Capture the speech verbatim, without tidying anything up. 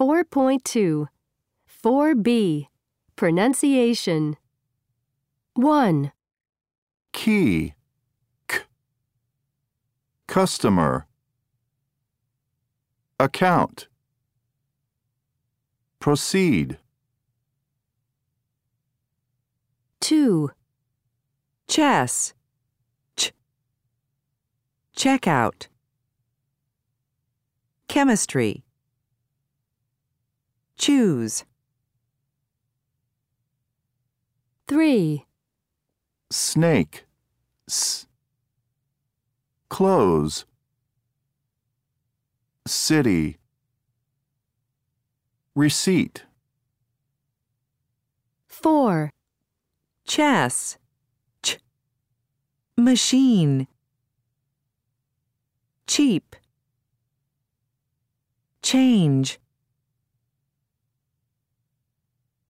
four point two. four B. Pronunciation. one. Key. K. Customer. Account. Proceed. two. Chess. Ch. Checkout. Chemistry. Choose. three. Snake. S. Close. City. Receipt. four. Chess. Ch. Machine. Cheap. Change.